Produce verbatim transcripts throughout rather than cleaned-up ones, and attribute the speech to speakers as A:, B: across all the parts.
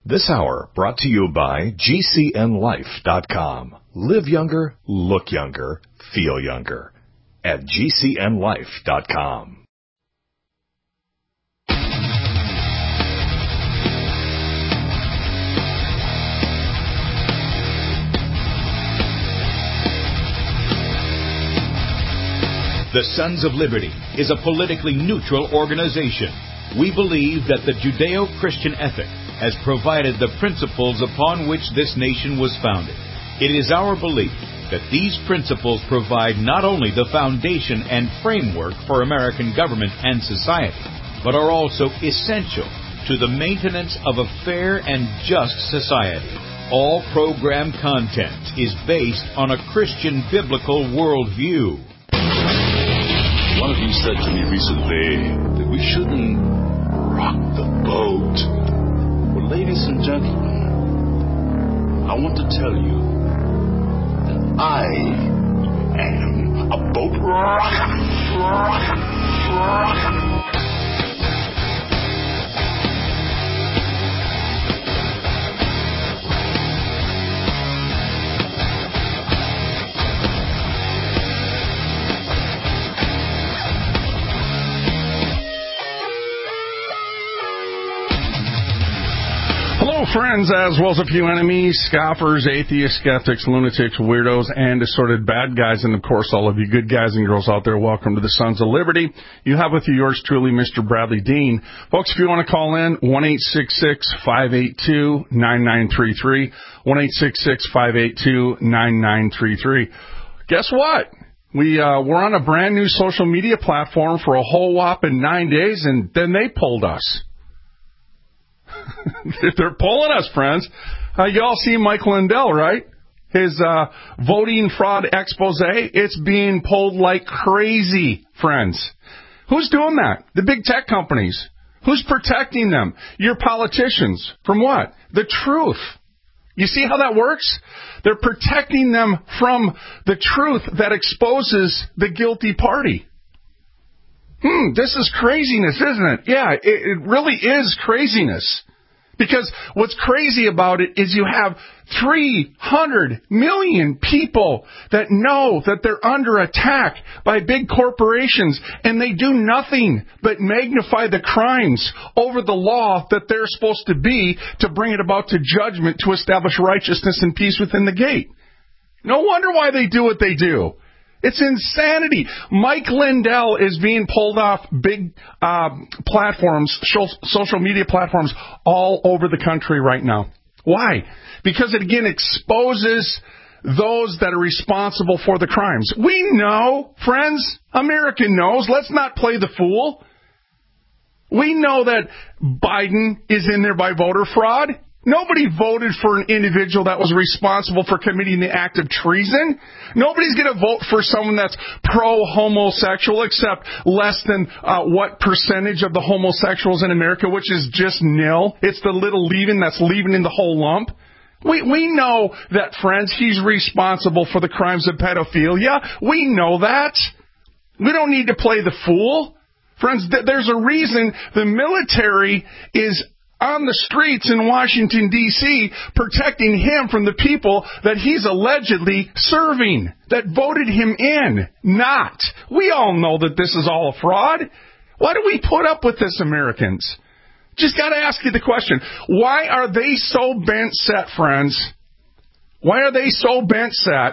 A: This hour brought to you by G C N life dot com. Live younger, look younger, feel younger at G C N life dot com.
B: The Sons of Liberty is a politically neutral organization. We believe that the Judeo-Christian ethic has provided the principles upon which this nation was founded. It is our belief that these principles provide not only the foundation and framework for American government and society, but are also essential to the maintenance of a fair and just society. All program content is based on a Christian biblical worldview.
C: One of you said to me recently that we shouldn't rock the boat. Well, ladies and gentlemen, I want to tell you that I am a boat rocker, rocker, rocker.
D: Friends, as well as a few enemies, scoffers, atheists, skeptics, lunatics, weirdos, and assorted bad guys, and of course all of you good guys and girls out there, welcome to the Sons of Liberty. You have with you yours truly, Mister Bradley Dean. Folks, if you want to call in, one eight six six, five eight two, nine nine three three, one eight six six, five eight two, nine nine three three. Guess what? We, uh, we're on a brand new social media platform for a whole whopping nine days, and then they pulled us. They're pulling us, friends. Uh, you all see Mike Lindell, right? His uh, voting fraud expose. It's being pulled like crazy, friends. Who's doing that? The big tech companies. Who's protecting them? Your politicians. From what? The truth. You see how that works? They're protecting them from the truth that exposes the guilty party. Hmm, this is craziness, isn't it? Yeah, it, it really is craziness. Because what's crazy about it is you have three hundred million people that know that they're under attack by big corporations, and they do nothing but magnify the crimes over the law that they're supposed to be to bring it about to judgment to establish righteousness and peace within the gate. No wonder why they do what they do. It's insanity. Mike Lindell is being pulled off big uh, platforms, social media platforms all over the country right now. Why? Because it, again, exposes those that are responsible for the crimes. We know, friends, America knows. Let's not play the fool. We know that Biden is in there by voter fraud. Nobody voted for an individual that was responsible for committing the act of treason. Nobody's going to vote for someone that's pro-homosexual, except less than uh, what percentage of the homosexuals in America, which is just nil. It's the little leaving that's leaving in the whole lump. We we know that, friends, he's responsible for the crimes of pedophilia. We know that. We don't need to play the fool. Friends, th- there's a reason the military is on the streets in Washington, D C, protecting him from the people that he's allegedly serving, that voted him in. Not. We all know that this is all a fraud. Why do we put up with this, Americans? Just got to ask you the question. Why are they so bent set, friends? Why are they so bent set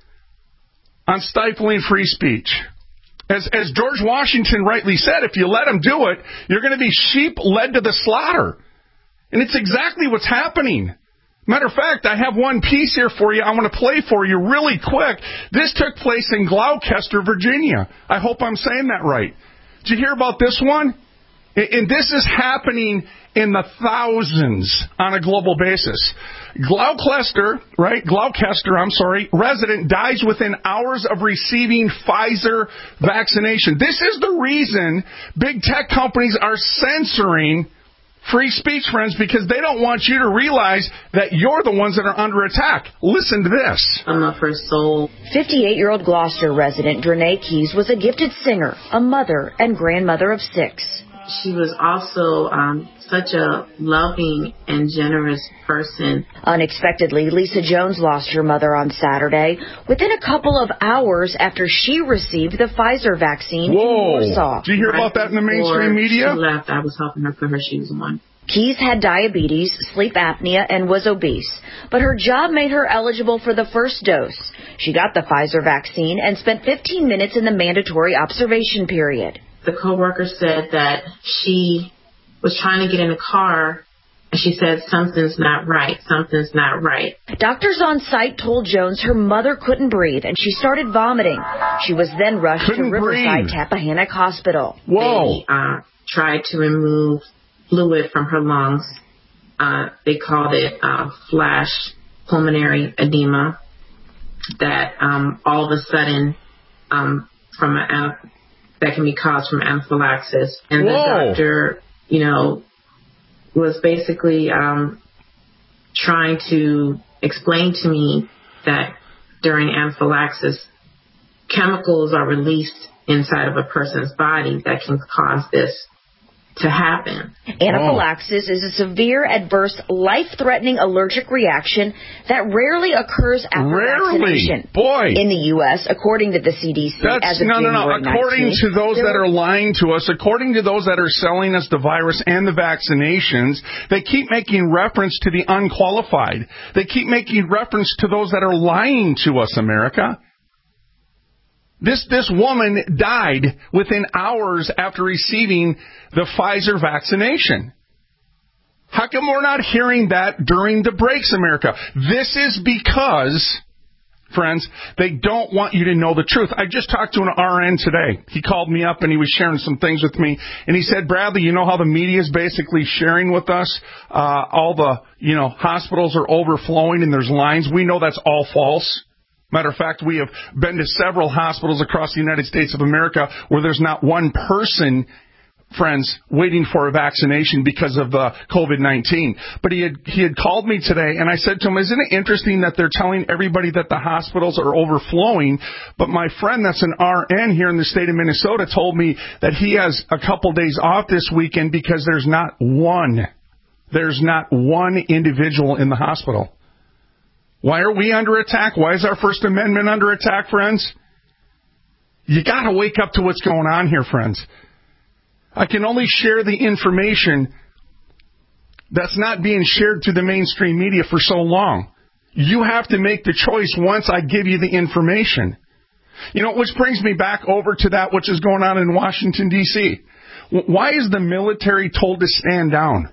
D: on stifling free speech? As, as George Washington rightly said, if you let them do it, you're going to be sheep led to the slaughter. And it's exactly what's happening. Matter of fact, I have one piece here for you I want to play for you really quick. This took place in Gloucester, Virginia. I hope I'm saying that right. Did you hear about this one? And this is happening in the thousands on a global basis. Gloucester, right? Gloucester, I'm sorry, resident dies within hours of receiving Pfizer vaccination. This is the reason big tech companies are censoring free speech, friends, because they don't want you to realize that you're the ones that are under attack. Listen to this.
E: I'm not for soul.
F: fifty-eight-year-old Gloucester resident Drenae Keys was a gifted singer, a mother, and grandmother of six.
E: she was also um, such a loving and generous person.
F: Unexpectedly, Lisa Jones lost her mother on Saturday within a couple of hours after she received the Pfizer vaccine
D: Whoa.
F: in Warsaw.
D: Did you hear about that in the mainstream media?
E: She left. I was helping her put her shoes on.
F: Keys had diabetes, sleep apnea, and was obese, but her job made her eligible for the first dose. She got the Pfizer vaccine and spent fifteen minutes in the mandatory observation period.
E: The coworker said that she was trying to get in the car, and she said, something's not right, something's not right.
F: Doctors on site told Jones her mother couldn't breathe, and she started vomiting. She was then rushed
D: couldn't
F: to Riverside
D: breathe.
F: Tappahannock Hospital.
D: Whoa.
E: They uh, tried to remove fluid from her lungs. Uh, they called it uh, flash pulmonary edema, that um, all of a sudden, um, from an that can be caused from anaphylaxis. And
D: Whoa.
E: the doctor, you know, was basically um, trying to explain to me that during anaphylaxis, chemicals are released inside of a person's body that can cause this to happen.
F: Anaphylaxis is a severe, adverse, life-threatening allergic reaction that rarely occurs after
D: Rarely.
F: vaccination.
D: Boy.
F: In the U S, according to the C D C,
D: That's,
F: as of
D: no, no, no.
F: January
D: According
F: nineteenth,
D: to those
F: there
D: that
F: were-
D: are lying to us, according to those that are selling us the virus and the vaccinations, they keep making reference to the unqualified. They keep making reference to those that are lying to us, America. This this woman died within hours after receiving the Pfizer vaccination. How come we're not hearing that during the breaks, America? This is because, friends, they don't want you to know the truth. I just talked to an R N today. He called me up and he was sharing some things with me. And he said, Bradley, you know how the media is basically sharing with us uh, all the, you know, hospitals are overflowing and there's lines. We know that's all false. Matter of fact, we have been to several hospitals across the United States of America where there's not one person, friends, waiting for a vaccination because of uh, COVID nineteen. But he had he had called me today, and I said to him, isn't it interesting that they're telling everybody that the hospitals are overflowing? But my friend that's an R N here in the state of Minnesota told me that he has a couple days off this weekend because there's not one. There's not one individual in the hospital. Why are we under attack? Why is our First Amendment under attack, friends? You got to wake up to what's going on here, friends. I can only share the information that's not being shared to the mainstream media for so long. You have to make the choice once I give you the information. You know, which brings me back over to that which is going on in Washington, D C Why is the military told to stand down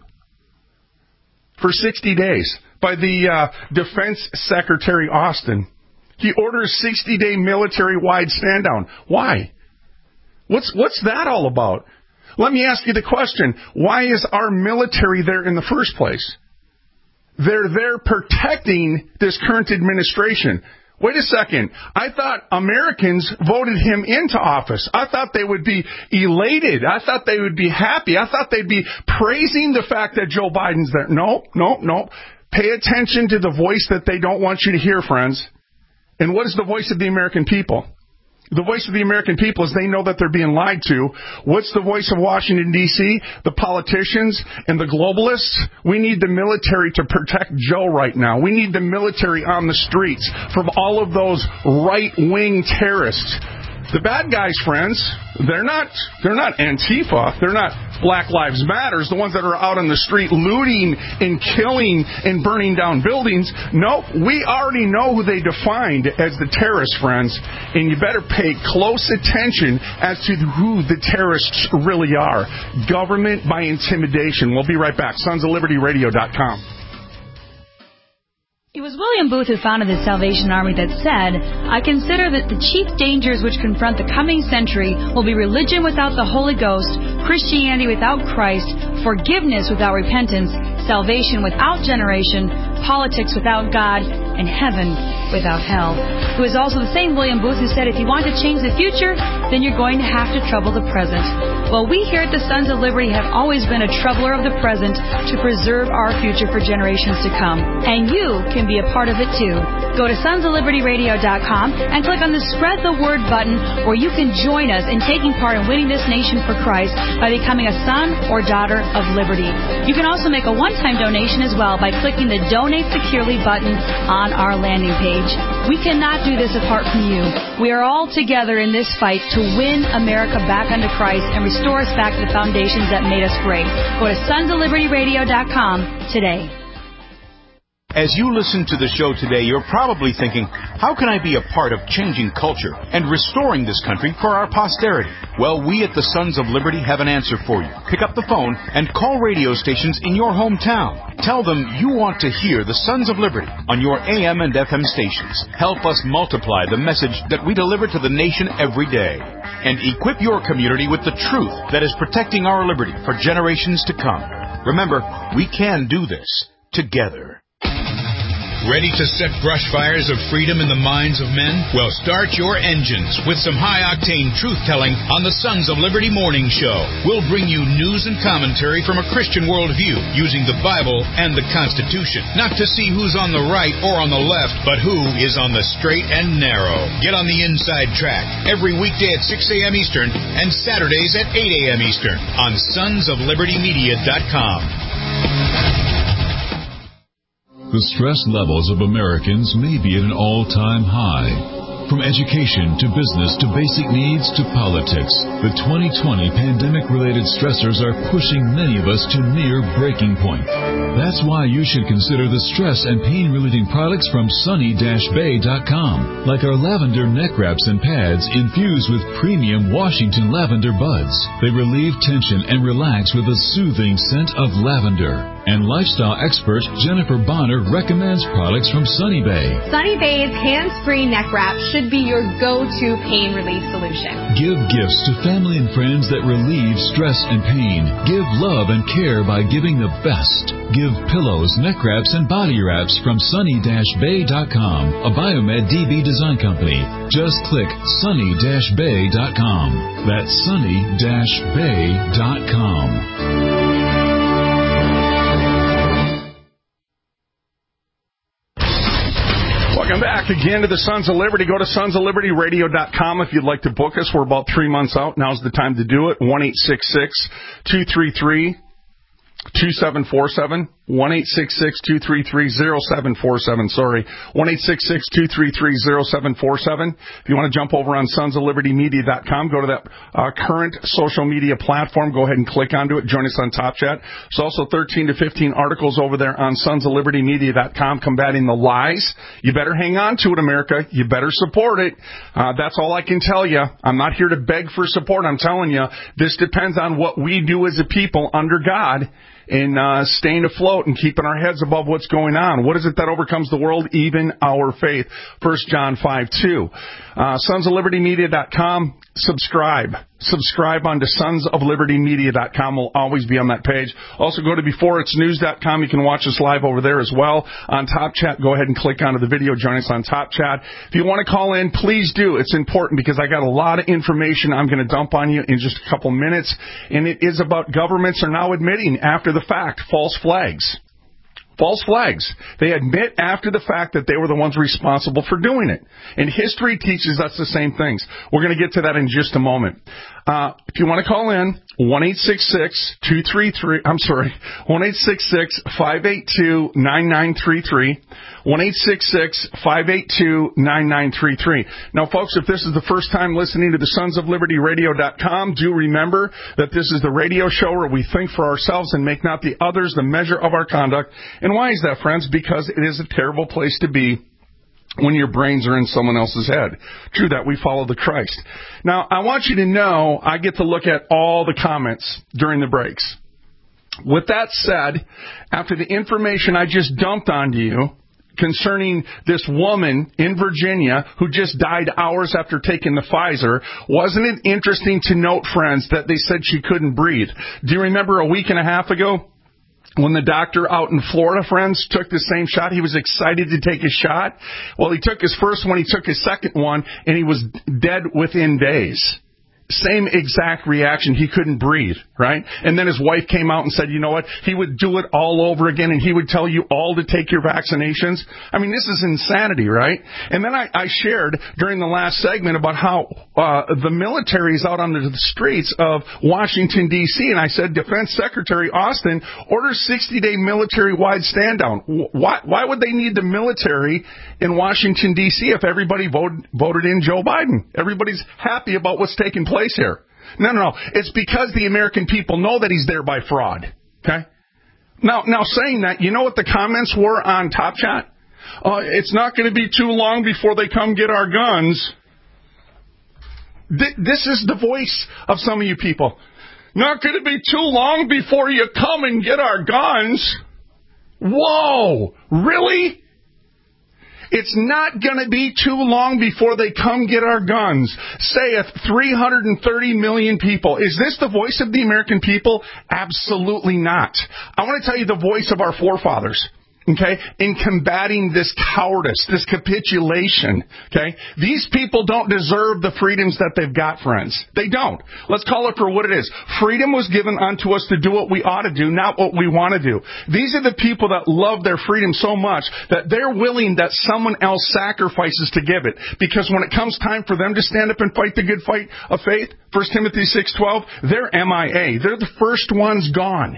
D: for sixty days? By the uh, Defense Secretary Austin. He orders sixty-day military-wide stand-down. Why? What's what's that all about? Let me ask you the question. Why is our military there in the first place? They're there protecting this current administration. Wait a second. I thought Americans voted him into office. I thought they would be elated. I thought they would be happy. I thought they'd be praising the fact that Joe Biden's there. No, no, no. Pay attention to the voice that they don't want you to hear, friends. And what is the voice of the American people? The voice of the American people is they know that they're being lied to. What's the voice of Washington, D C? The politicians and the globalists? We need the military to protect Joe right now. We need the military on the streets from all of those right-wing terrorists. The bad guys, friends, they're not they're not Antifa. They're not Black Lives Matters, the ones that are out on the street looting and killing and burning down buildings. Nope, we already know who they defined as the terrorists, friends. And you better pay close attention as to who the terrorists really are. Government by intimidation. We'll be right back. sons of liberty radio dot com.
G: It was William Booth who founded the Salvation Army that said, I consider that the chief dangers which confront the coming century will be religion without the Holy Ghost, Christianity without Christ, forgiveness without repentance, salvation without generation, politics without God and heaven without hell. It was also the same William Booth who said, if you want to change the future, then you're going to have to trouble the present. Well, we here at the Sons of Liberty have always been a troubler of the present to preserve our future for generations to come. And you can be a part of it too. Go to sons of liberty radio dot com and click on the Spread the Word button, where you can join us in taking part in winning this nation for Christ by becoming a son or daughter of liberty. You can also make a one-time donation as well by clicking the Donate Securely button on our landing page. We cannot do this apart from you. We are all together in this fight to win America back unto Christ and restore us back to the foundations that made us great. Go to sons of liberty radio dot com today.
B: As you listen to the show today, you're probably thinking, how can I be a part of changing culture and restoring this country for our posterity? Well, we at the Sons of Liberty have an answer for you. Pick up the phone and call radio stations in your hometown. Tell them you want to hear the Sons of Liberty on your A M and F M stations. Help us multiply the message that we deliver to the nation every day. And equip your community with the truth that is protecting our liberty for generations to come. Remember, we can do this together.
H: Ready to set brush fires of freedom in the minds of men? Well, start your engines with some high-octane truth-telling on the Sons of Liberty Morning Show. We'll bring you news and commentary from a Christian worldview using the Bible and the Constitution. Not to see who's on the right or on the left, but who is on the straight and narrow. Get on the inside track every weekday at six a.m. Eastern and Saturdays at eight a.m. Eastern on sons of liberty media dot com.
I: The stress levels of Americans may be at an all-time high. From education to business to basic needs to politics, the twenty twenty pandemic-related stressors are pushing many of us to near breaking point. That's why you should consider the stress and pain-relieving products from sunny dash bay dot com, like our lavender neck wraps and pads infused with premium Washington lavender buds. They relieve tension and relax with a soothing scent of lavender. And lifestyle expert Jennifer Bonner recommends products from Sunny Bay.
J: Sunny Bay's hands-free neck wrap should be your go-to pain relief solution.
I: Give gifts to family and friends that relieve stress and pain. Give love and care by giving the best. Give pillows, neck wraps, and body wraps from sunny dash bay dot com, a Biomed D B design company. Just click sunny dash bay dot com. That's sunny dash bay dot com.
D: Welcome back again to the Sons of Liberty. Go to sons of liberty radio dot com if you'd like to book us. We're about three months out. Now's the time to do it. one eight six six, two three three, two seven four seven. one eight six six, two three three, zero seven four seven. Sorry. one eight six six, two three three, zero seven four seven. If you want to jump over on sons of liberty media dot com, go to that uh, current social media platform. Go ahead and click onto it. Join us on Top Chat. There's also thirteen to fifteen articles over there on sons of liberty media dot com combating the lies. You better hang on to it, America. You better support it. Uh, that's all I can tell you. I'm not here to beg for support. I'm telling you, this depends on what we do as a people under God in uh, staying afloat and keeping our heads above what's going on. What is it that overcomes the world? Even our faith. First John five two. Uh, sons of liberty media dot com. Subscribe. Subscribe on to sons of liberty media dot com. We'll always be on that page. Also go to before it's news dot com. You can watch us live over there as well. On Top Chat, go ahead and click onto the video. Join us on Top Chat. If you want to call in, please do. It's important because I got a lot of information I'm going to dump on you in just a couple minutes. And it is about governments are now admitting after the fact false flags. False flags. They admit after the fact that they were the ones responsible for doing it. And history teaches us the same things. We're going to get to that in just a moment. Uh, if you want to call in, one eight six six, two three three, I'm sorry, one eight six six, five eight two, nine nine three three, one eight six six, five eight two, nine nine three three. Now, folks, if this is the first time listening to the sons of liberty radio dot com, do remember that this is the radio show where we think for ourselves and make not the others the measure of our conduct. And why is that, friends? Because it is a terrible place to be when your brains are in someone else's head. True that, we follow the Christ. Now, I want you to know I get to look at all the comments during the breaks. With that said, after the information I just dumped onto you concerning this woman in Virginia who just died hours after taking the Pfizer, wasn't it interesting to note, friends, that they said she couldn't breathe? Do you remember a week and a half ago? When the doctor out in Florida, friends, took the same shot, he was excited to take his shot. Well, he took his first one, he took his second one, and he was dead within days. Same exact reaction. He couldn't breathe, right? And then his wife came out and said, you know what? He would do it all over again, and he would tell you all to take your vaccinations. I mean, this is insanity, right? And then I, I shared during the last segment about how uh, the military is out on the streets of Washington, D C, and I said Defense Secretary Austin orders sixty-day military-wide stand-down. Why, why would they need the military in Washington, D C if everybody voted, voted in Joe Biden? Everybody's happy about what's taking place here. No, no, no. It's because the American people know that he's there by fraud. Okay? Now, now saying that, you know what the comments were on Top Chat? Uh, it's not going to be too long before they come get our guns. Th- this is the voice of some of you people. Not going to be too long before you come and get our guns. Whoa, really? It's not going to be too long before they come get our guns. Saith three hundred thirty million people. Is this the voice of the American people? Absolutely not. I want to tell you the voice of our forefathers. Okay, in combating this cowardice, this capitulation, okay? These people don't deserve the freedoms that they've got, friends. They don't. Let's call it for what it is. Freedom was given unto us to do what we ought to do, not what we want to do. These are the people that love their freedom so much that they're willing that someone else sacrifices to give it. Because when it comes time for them to stand up and fight the good fight of faith, First Timothy six twelve, they're M I A. They're the first ones gone.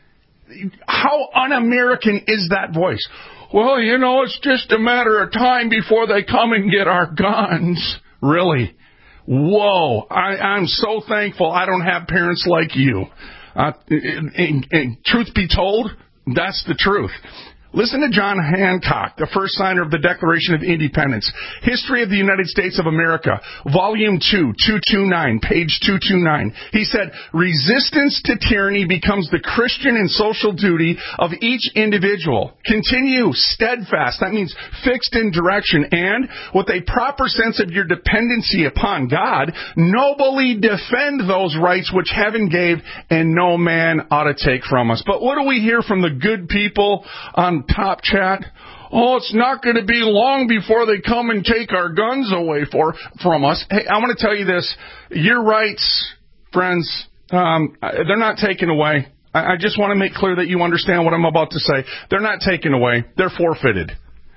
D: How un-American is that voice? Well, you know, it's just a matter of time before they come and get our guns. Really? Whoa. I, I'm so thankful I don't have parents like you. Uh, and, and, and truth be told, that's the truth. Listen to John Hancock, the first signer of the Declaration of Independence. History of the United States of America, Volume two, two twenty-nine, page two twenty-nine. He said, resistance to tyranny becomes the Christian and social duty of each individual. Continue steadfast, that means fixed in direction, and with a proper sense of your dependency upon God, nobly defend those rights which heaven gave and no man ought to take from us. But what do we hear from the good people on Top Chat? Oh, it's not going to be long before they come and take our guns away for from us. Hey, I want to tell you this. Your rights, friends, um, they're not taken away. I, I just want to make clear that you understand what I'm about to say. They're not taken away. They're forfeited.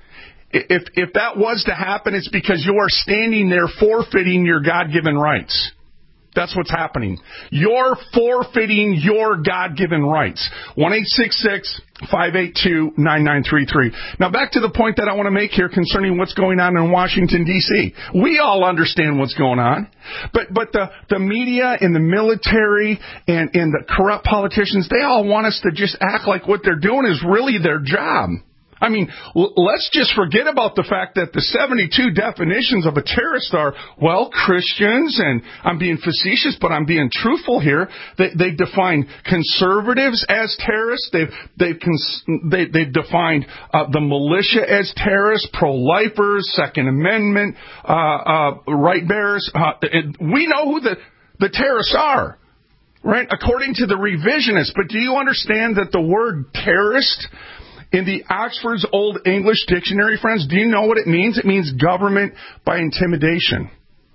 D: If, if that was to happen, it's because you are standing there forfeiting your God-given rights. That's what's happening. You're forfeiting your God-given rights. one eight six six, five eight two, nine nine three three. Now back to the point that I want to make here concerning what's going on in Washington, D C. We all understand what's going on. But but the, the media and the military and, and the corrupt politicians, they all want us to just act like what they're doing is really their job. I mean, l- let's just forget about the fact that the seventy-two definitions of a terrorist are, well, Christians, and I'm being facetious, but I'm being truthful here. They, they define conservatives as terrorists. They've, they've, cons- they, they've defined uh, the militia as terrorists, pro-lifers, Second Amendment, uh, uh, right bearers. Uh, we know who the, the terrorists are, right? According to the revisionists. But do you understand that the word terrorist in the Oxford's Old English Dictionary, friends, do you know what it means? It means government by intimidation.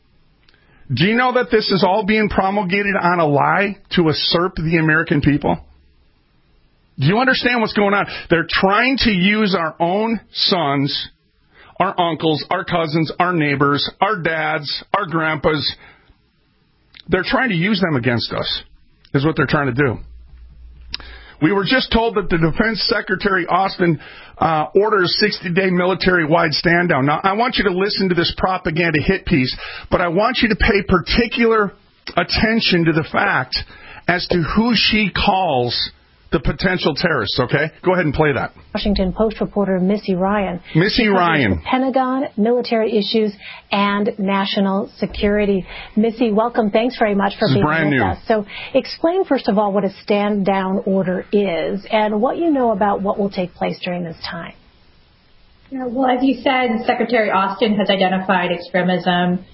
D: Do you know that this is all being promulgated on a lie to usurp the American people? Do you understand what's going on? They're trying to use our own sons, our uncles, our cousins, our neighbors, our dads, our grandpas. They're trying to use them against us, is what they're trying to do. We were just told that the Defense Secretary Austin uh, orders sixty-day military-wide stand-down. Now, I want you to listen to this propaganda hit piece, but I want you to pay particular attention to the fact as to who she calls the potential terrorists, okay? Go ahead and play that.
K: Washington Post reporter Missy Ryan.
D: Missy Ryan.
K: The Pentagon, military issues, and national security. Missy, welcome. Thanks very much for being with
D: new.
K: us. So explain, first of all, what a stand-down order is and what you know about what will take place during this time.
L: Yeah, well, as you said, Secretary Austin has identified extremism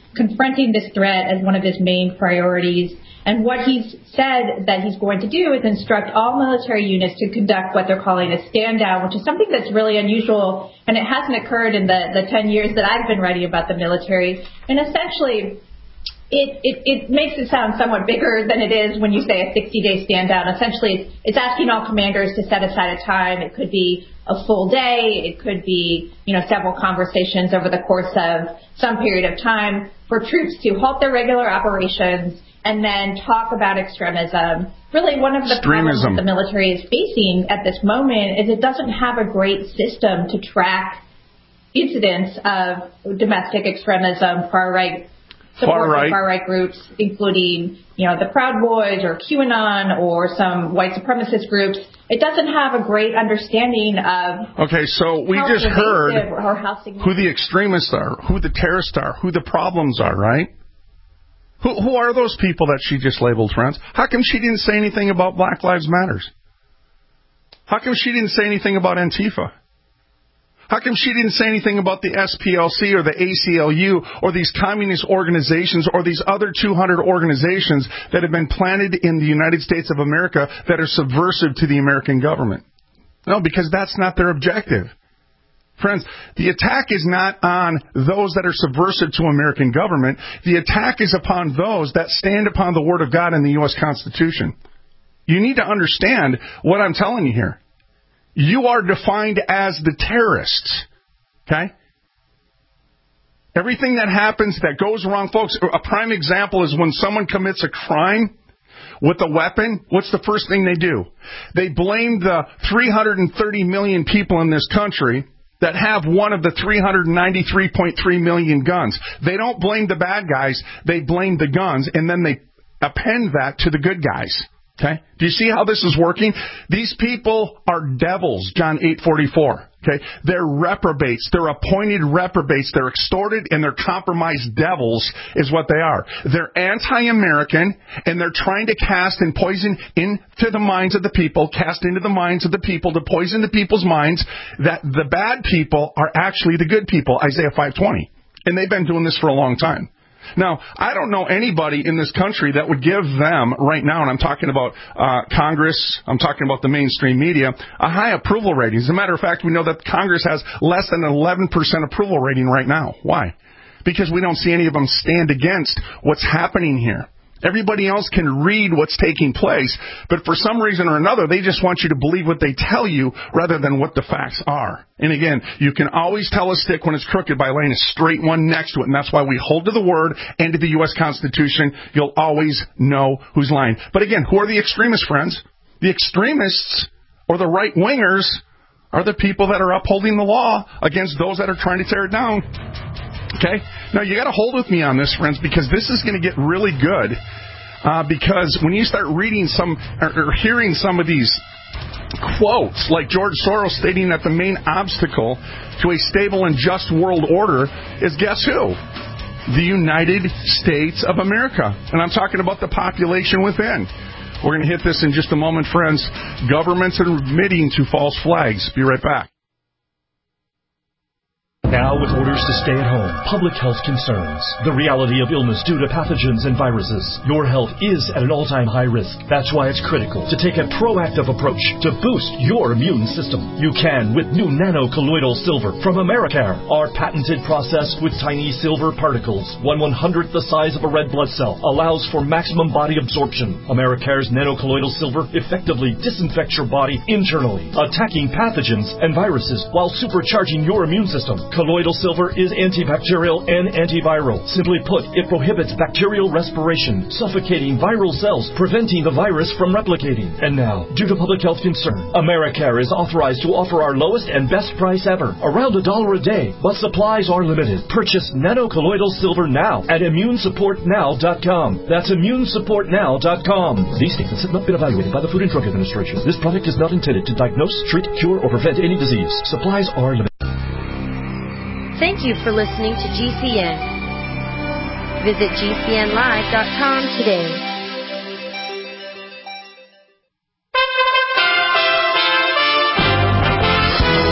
L: confronting this threat as one of his main priorities. And what he's said that he's going to do is instruct all military units to conduct what they're calling a stand down, which is something that's really unusual, and it hasn't occurred in the, the ten years that I've been writing about the military. And essentially, it, it, it makes it sound somewhat bigger than it is when you say a sixty-day stand down. Essentially, it's, it's asking all commanders to set aside a time. It could be a full day. It could be, you know, several conversations over the course of some period of time for troops to halt their regular operations and then talk about extremism. Really, one of the
D: Extremism.
L: problems that the military is facing at this moment is it doesn't have a great system to track incidents of domestic extremism, far-right support
D: Far right.
L: for far-right groups, including, you know, the Proud Boys or QAnon or some white supremacist groups. It doesn't have a great understanding of
D: Okay, so we
L: how
D: just heard
L: or how
D: who the extremists are, who the terrorists are, who the problems are, right? Who, who are those people that she just labeled, friends? How come she didn't say anything about Black Lives Matters? How come she didn't say anything about Antifa? How come she didn't say anything about the S P L C or the A C L U or these communist organizations or these other two hundred organizations that have been planted in the United States of America that are subversive to the American government? No, because that's not their objective. Friends, the attack is not on those that are subversive to American government. The attack is upon those that stand upon the Word of God and the U S Constitution. You need to understand what I'm telling you here. You are defined as the terrorists, okay? Everything that happens that goes wrong, folks, a prime example is when someone commits a crime with a weapon, what's the first thing they do? They blame the three hundred thirty million people in this country that have one of the three hundred ninety-three point three million guns. They don't blame the bad guys, they blame the guns, and then they append that to the good guys. Okay? Do you see how this is working? These people are devils, John eight forty-four. Okay? They're reprobates. They're appointed reprobates. They're extorted and they're compromised devils is what they are. They're anti-American and they're trying to cast and poison into the minds of the people, cast into the minds of the people to poison the people's minds that the bad people are actually the good people, Isaiah five twenty. And they've been doing this for a long time. Now, I don't know anybody in this country that would give them right now, and I'm talking about uh, Congress, I'm talking about the mainstream media, a high approval rating. As a matter of fact, we know that Congress has less than an eleven percent approval rating right now. Why? Because we don't see any of them stand against what's happening here. Everybody else can read what's taking place, but for some reason or another, they just want you to believe what they tell you rather than what the facts are. And again, you can always tell a stick when it's crooked by laying a straight one next to it, and that's why we hold to the Word and to the U S Constitution. You'll always know who's lying. But again, who are the extremists, friends? The extremists, or the right-wingers, are the people that are upholding the law against those that are trying to tear it down. Okay? Now, you got to hold with me on this, friends, because this is going to get really good. Uh, because when you start reading some or, or hearing some of these quotes, like George Soros stating that the main obstacle to a stable and just world order is, guess who? The United States of America. And I'm talking about the population within. We're going to hit this in just a moment, friends. Governments are admitting to false flags. Be right back.
M: Now, with orders to stay at home, public health concerns, the reality of illness due to pathogens and viruses, your health is at an all-time high risk. That's why it's critical to take a proactive approach to boost your immune system. You can with new nano-colloidal silver from Americare. Our patented process with tiny silver particles, one one-hundredth the size of a red blood cell, allows for maximum body absorption. Americare's nano-colloidal silver effectively disinfects your body internally, attacking pathogens and viruses while supercharging your immune system. Colloidal silver is antibacterial and antiviral. Simply put, it prohibits bacterial respiration, suffocating viral cells, preventing the virus from replicating. And now, due to public health concern, Americare is authorized to offer our lowest and best price ever, around a dollar a day, but supplies are limited. Purchase nano-colloidal silver now at immune support now dot com. That's immune support now dot com. These statements have not been evaluated by the Food and Drug Administration. This product is not intended to diagnose, treat, cure, or prevent any disease. Supplies are limited.
N: Thank you for listening to G C N. Visit G C N live dot com today.
B: U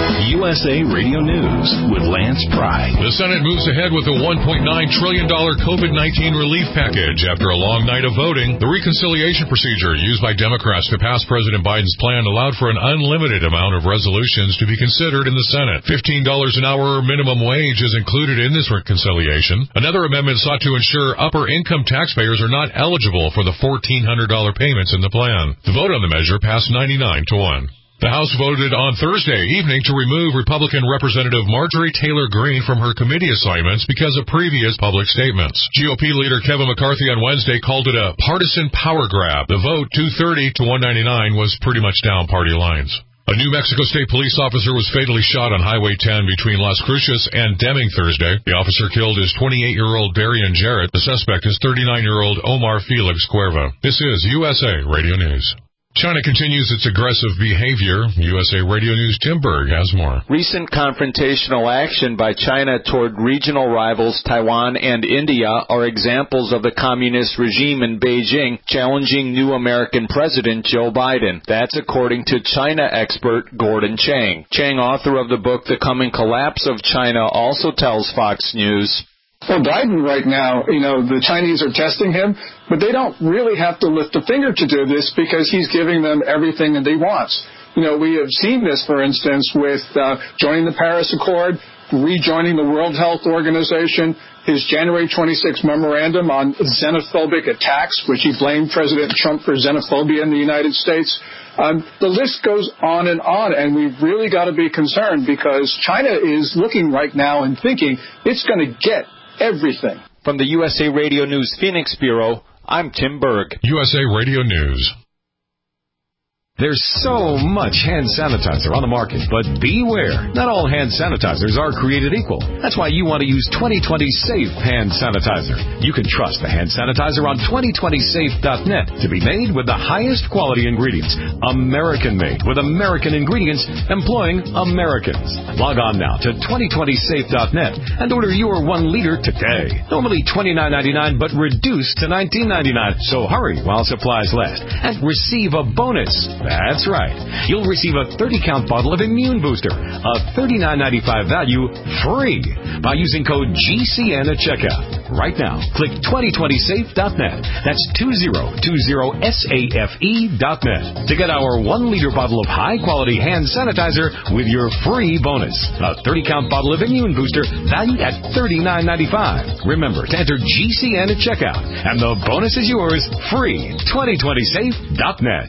A: S A Radio News with Lance Pry.
O: The Senate moves ahead with a one point nine trillion dollars COVID nineteen relief package after a long night of voting. The reconciliation procedure used by Democrats to pass President Biden's plan allowed for an unlimited amount of resolutions to be considered in the Senate. fifteen dollars an hour minimum wage is included in this reconciliation. Another amendment sought to ensure upper-income taxpayers are not eligible for the fourteen hundred dollars payments in the plan. The vote on the measure passed ninety-nine to one. The House voted on Thursday evening to remove Republican Representative Marjorie Taylor Greene from her committee assignments because of previous public statements. G O P leader Kevin McCarthy on Wednesday called it a partisan power grab. The vote, two thirty to one ninety-nine, was pretty much down party lines. A New Mexico State police officer was fatally shot on Highway ten between Las Cruces and Deming Thursday. The officer killed his twenty-eight-year-old Darian Jarrett. The suspect is thirty-nine-year-old Omar Felix Cuerva. This is U S A Radio News. China continues its aggressive behavior. U S A Radio News' Tim Berg has more.
P: Recent confrontational action by China toward regional rivals Taiwan and India are examples of the communist regime in Beijing challenging new American President Joe Biden. That's according to China expert Gordon Chang. Chang, author of the book The Coming Collapse of China, also tells Fox News,
Q: Well, Biden right now, you know, the Chinese are testing him, but they don't really have to lift a finger to do this because he's giving them everything that he wants. You know, we have seen this, for instance, with uh, joining the Paris Accord, rejoining the World Health Organization, his January twenty-sixth memorandum on xenophobic attacks, which he blamed President Trump for xenophobia in the United States. Um, the list goes on and on, and we've really got to be concerned because China is looking right now and thinking it's going to get everything.
P: From the U S A Radio News Phoenix Bureau, I'm Tim Berg.
O: U S A Radio News.
R: There's so much hand sanitizer on the market, but beware. Not all hand sanitizers are created equal. That's why you want to use twenty twenty Safe Hand Sanitizer. You can trust the hand sanitizer on twenty twenty safe dot net to be made with the highest quality ingredients. American-made with American ingredients employing Americans. Log on now to twenty twenty safe dot net and order your one liter today. Normally twenty-nine ninety-nine, but reduced to nineteen ninety-nine. So hurry while supplies last and receive a bonus. That's right. You'll receive a thirty count bottle of Immune Booster, a thirty-nine ninety-five value, free by using code G C N at checkout. Right now, click twenty twenty safe dot net. That's twenty twenty safe dot net to get our one liter bottle of high-quality hand sanitizer with your free bonus. A thirty count bottle of Immune Booster valued at thirty-nine ninety-five. Remember to enter G C N at checkout, and the bonus is yours free. twenty twenty safe dot net.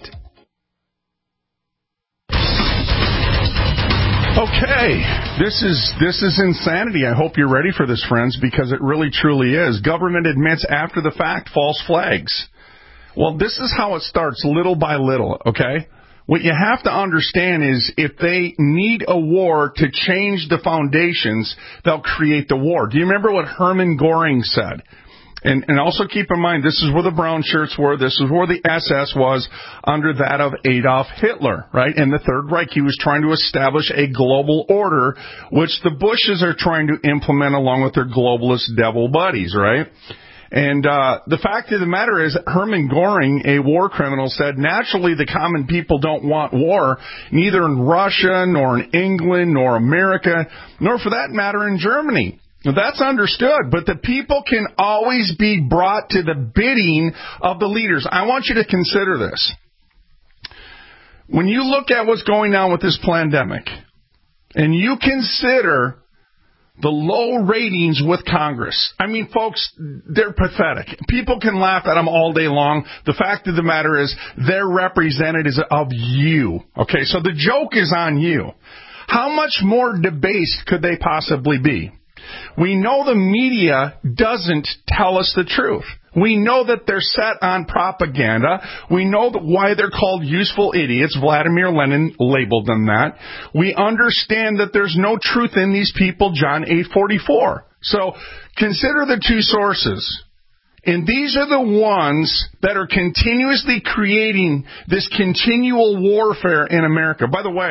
D: Okay, this is this is insanity. I hope you're ready for this, friends, because it really truly is. Government admits after the fact false flags. Well, this is how it starts, little by little, okay? What you have to understand is if they need a war to change the foundations, they'll create the war. Do you remember what Hermann Göring said? And, and also keep in mind, this is where the brown shirts were. This is where the S S was under that of Adolf Hitler, right? And the Third Reich, he was trying to establish a global order, which the Bushes are trying to implement along with their globalist devil buddies, right? And uh the fact of the matter is that Hermann Göring, a war criminal, said naturally the common people don't want war, neither in Russia, nor in England, nor America, nor for that matter in Germany. Now, that's understood, but the people can always be brought to the bidding of the leaders. I want you to consider this. When you look at what's going on with this pandemic, and you consider the low ratings with Congress, I mean, folks, they're pathetic. People can laugh at them all day long. The fact of the matter is they're representatives of you. Okay, so the joke is on you. How much more debased could they possibly be? We know the media doesn't tell us the truth. We know that they're set on propaganda. We know that why they're called useful idiots. Vladimir Lenin labeled them that. We understand that there's no truth in these people, John eight forty-four. So consider the two sources. And these are the ones that are continuously creating this continual warfare in America. By the way,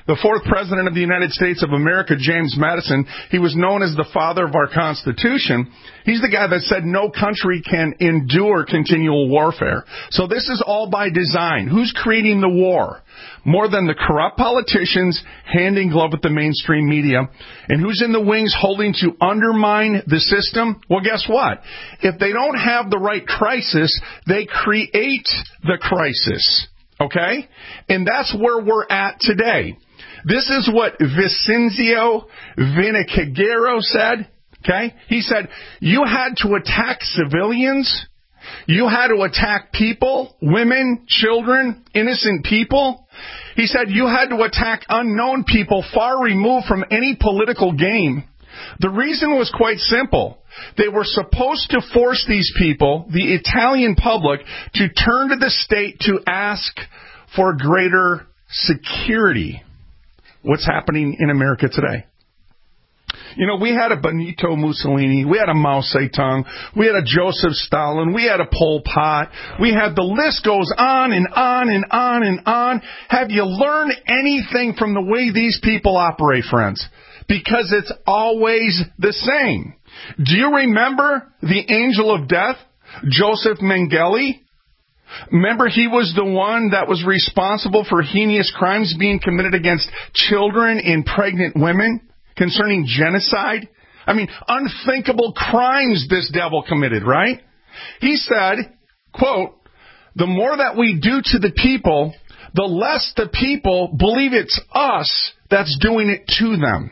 D: The fourth president of the United States of America, James Madison, he was known as the father of our Constitution. He's the guy that said no country can endure continual warfare. So this is all by design. Who's creating the war? More than the corrupt politicians hand in glove with the mainstream media. And who's in the wings holding to undermine the system? Well, guess what? If they don't have the right crisis, they create the crisis. Okay? And that's where we're at today. This is what Vicencio Vinicagero said. Okay? He said, you had to attack civilians. You had to attack people, women, children, innocent people. He said you had to attack unknown people far removed from any political game. The reason was quite simple. They were supposed to force these people, the Italian public, to turn to the state to ask for greater security. What's happening in America today? You know, we had a Benito Mussolini, we had a Mao Zedong, we had a Joseph Stalin, we had a Pol Pot, we had, the list goes on and on and on and on. Have you learned anything from the way these people operate, friends? Because it's always the same. Do you remember the angel of death, Joseph Mengele? Remember, he was the one that was responsible for heinous crimes being committed against children and pregnant women concerning genocide. I mean, unthinkable crimes this devil committed, right? He said, quote, the more that we do to the people, the less the people believe it's us that's doing it to them.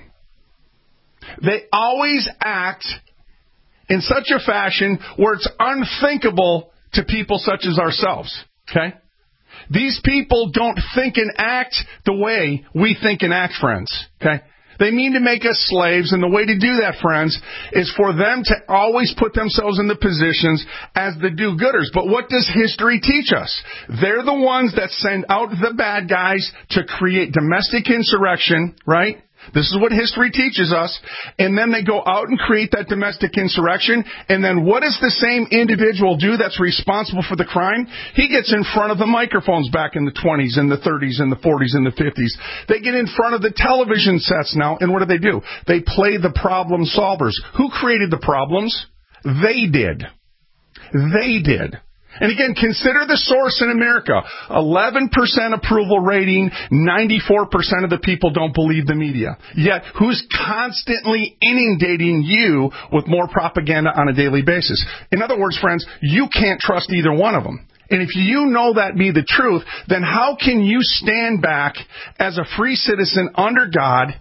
D: They always act in such a fashion where it's unthinkable to people such as ourselves, okay? These people don't think and act the way we think and act, friends, okay? They mean to make us slaves, and the way to do that, friends, is for them to always put themselves in the positions as the do-gooders. But what does history teach us? They're the ones that send out the bad guys to create domestic insurrection, right? This is what history teaches us. And then they go out and create that domestic insurrection. And then what does the same individual do that's responsible for the crime? He gets in front of the microphones back in the twenties and the thirties and the forties and the fifties. They get in front of the television sets now. And what do they do? They play the problem solvers. Who created the problems? They did. They did. And again, consider the source in America. eleven percent approval rating, ninety-four percent of the people don't believe the media. Yet, who's constantly inundating you with more propaganda on a daily basis? In other words, friends, you can't trust either one of them. And if you know that be the truth, then how can you stand back as a free citizen under God?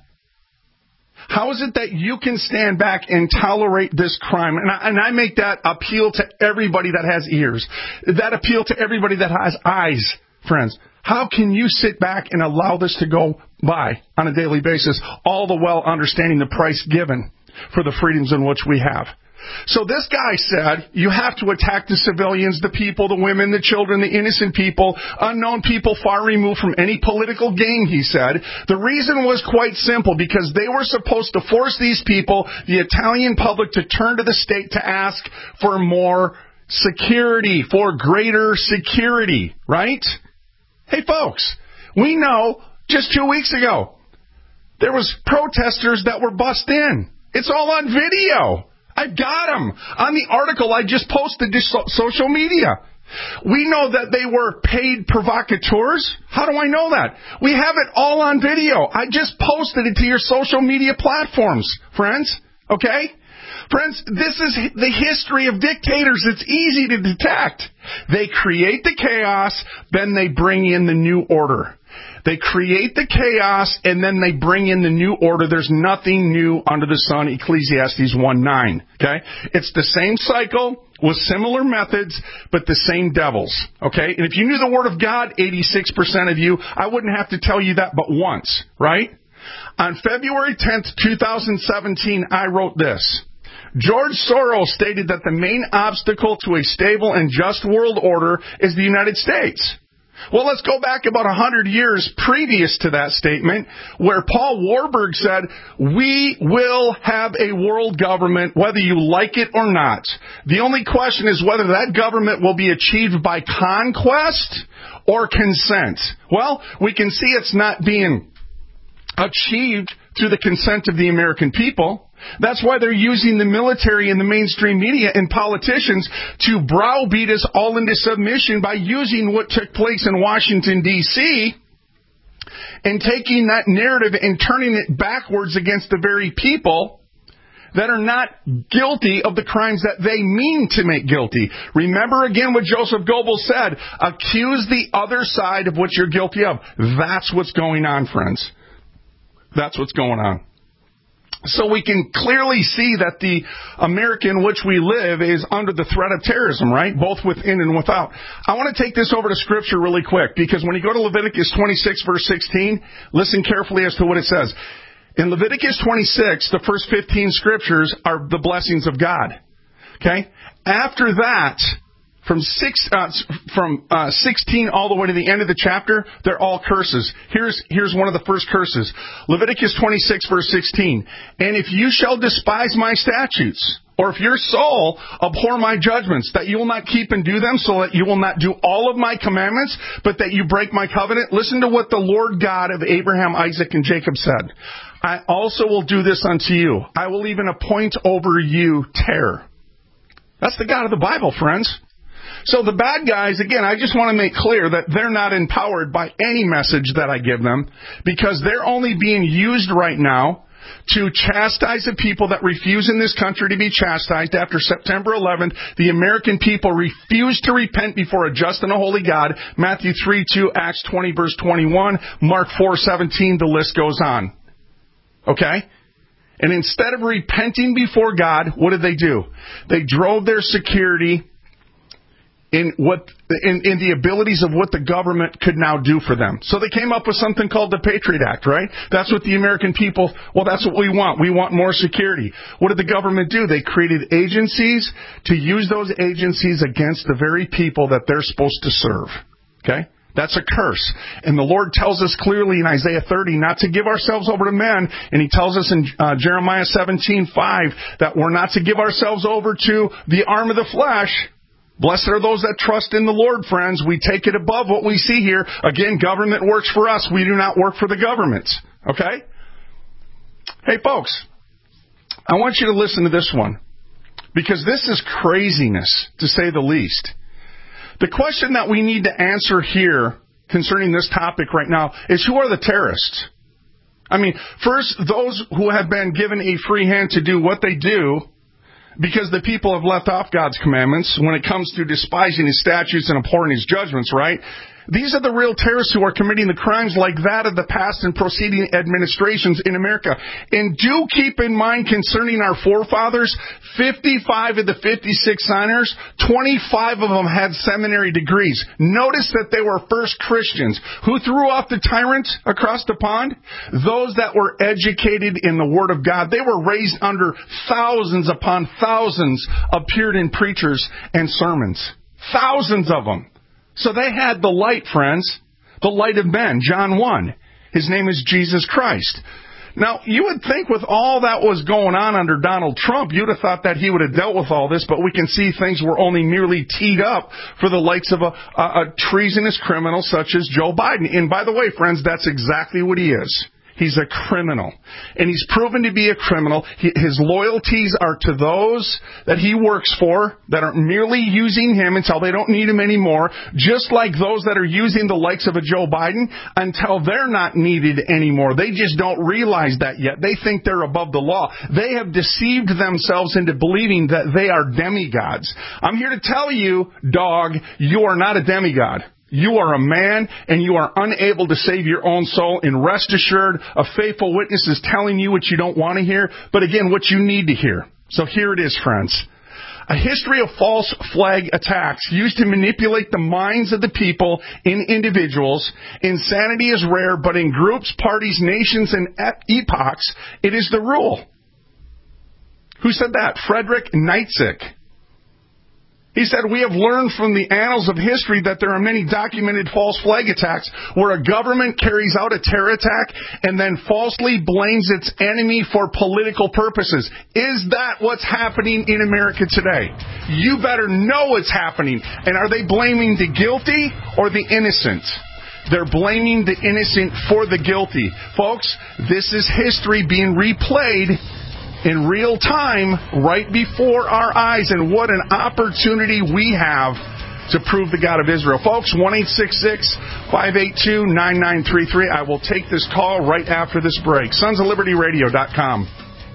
D: How is it that you can stand back and tolerate this crime? And I, and I make that appeal to everybody that has ears. That appeal to everybody that has eyes, friends. How can you sit back and allow this to go by on a daily basis, all the while understanding the price given for the freedoms in which we have? So this guy said, you have to attack the civilians, the people, the women, the children, the innocent people, unknown people far removed from any political game, he said. The reason was quite simple, because they were supposed to force these people, the Italian public, to turn to the state to ask for more security, for greater security, right? Hey folks, we know just two weeks ago, there was protesters that were bussed in. It's all on video. I've got them on the article I just posted to so- social media. We know that they were paid provocateurs. How do I know that? We have it all on video. I just posted it to your social media platforms, friends. Okay? Friends, this is the history of dictators. It's easy to detect. They create the chaos, then they bring in the new order. They create the chaos, and then they bring in the new order. There's nothing new under the sun, Ecclesiastes one nine. Okay? It's the same cycle with similar methods, but the same devils. Okay? And if you knew the Word of God, eighty-six percent of you, I wouldn't have to tell you that but once. Right? On February tenth, twenty seventeen, I wrote this. George Soros stated that the main obstacle to a stable and just world order is the United States. Well, let's go back about one hundred years previous to that statement, where Paul Warburg said, we will have a world government whether you like it or not. The only question is whether that government will be achieved by conquest or consent. Well, we can see it's not being achieved through the consent of the American people. That's why they're using the military and the mainstream media and politicians to browbeat us all into submission by using what took place in Washington, D C, and taking that narrative and turning it backwards against the very people that are not guilty of the crimes that they mean to make guilty. Remember again what Joseph Goebbels said, accuse the other side of what you're guilty of. That's what's going on, friends. That's what's going on. So we can clearly see that the America in which we live is under the threat of terrorism, right? Both within and without. I want to take this over to Scripture really quick, because when you go to Leviticus twenty-six, verse sixteen, listen carefully as to what it says. In Leviticus twenty-six, the first fifteen scriptures are the blessings of God. Okay? After that, from six, uh, from uh, sixteen all the way to the end of the chapter, they're all curses. Here's here's one of the first curses. Leviticus twenty-six, verse sixteen. And if you shall despise my statutes, or if your soul abhor my judgments, that you will not keep and do them, so that you will not do all of my commandments, but that you break my covenant. Listen to what the Lord God of Abraham, Isaac, and Jacob said. I also will do this unto you. I will even appoint over you terror. That's the God of the Bible, friends. So the bad guys, again, I just want to make clear that they're not empowered by any message that I give them, because they're only being used right now to chastise the people that refuse in this country to be chastised. After September eleventh, the American people refused to repent before a just and a holy God. Matthew three two, Acts twenty, verse twenty-one, Mark four seventeen, the list goes on. Okay? And instead of repenting before God, what did they do? They drove their security in what in, in the abilities of what the government could now do for them. So they came up with something called the Patriot Act, right? That's what the American people, well, that's what we want. We want more security. What did the government do? They created agencies to use those agencies against the very people that they're supposed to serve. Okay? That's a curse. And the Lord tells us clearly in Isaiah thirty not to give ourselves over to men. And He tells us in uh, Jeremiah seventeen five that we're not to give ourselves over to the arm of the flesh. Blessed are those that trust in the Lord, friends. We take it above what we see here. Again, government works for us. We do not work for the government. Okay? Hey, folks, I want you to listen to this one, because this is craziness, to say the least. The question that we need to answer here concerning this topic right now is, who are the terrorists? I mean, first, those who have been given a free hand to do what they do because the people have left off God's commandments when it comes to despising His statutes and abhorring His judgments, right? These are the real terrorists who are committing the crimes like that of the past and proceeding administrations in America. And do keep in mind concerning our forefathers, fifty-five of the fifty-six signers, twenty-five of them had seminary degrees. Notice that they were first Christians. Who threw off the tyrant across the pond? Those that were educated in the Word of God. They were raised under thousands upon thousands of Puritan preachers and sermons. Thousands of them. So they had the light, friends, the light of men, John one. His name is Jesus Christ. Now, you would think with all that was going on under Donald Trump, you'd have thought that he would have dealt with all this, but we can see things were only merely teed up for the likes of a, a, a treasonous criminal such as Joe Biden. And by the way, friends, that's exactly what he is. He's a criminal. And he's proven to be a criminal. He, his loyalties are to those that he works for, that are merely using him until they don't need him anymore, just like those that are using the likes of a Joe Biden until they're not needed anymore. They just don't realize that yet. They think they're above the law. They have deceived themselves into believing that they are demigods. I'm here to tell you, dog, you are not a demigod. You are a man, and you are unable to save your own soul. And rest assured, a faithful witness is telling you what you don't want to hear, but again, what you need to hear. So here it is, friends. A history of false flag attacks used to manipulate the minds of the people in individuals. Insanity is rare, but in groups, parties, nations, and epochs, it is the rule. Who said that? Frederick Nietzsche. He said, we have learned from the annals of history that there are many documented false flag attacks where a government carries out a terror attack and then falsely blames its enemy for political purposes. Is that what's happening in America today? You better know it's happening. And are they blaming the guilty or the innocent? They're blaming the innocent for the guilty. Folks, this is history being replayed in real time right before our eyes, and what an opportunity we have to prove the God of Israel. Folks, one eight six six, five eight two, nine nine three three. I will take this call right after this break. sons of liberty radio dot com.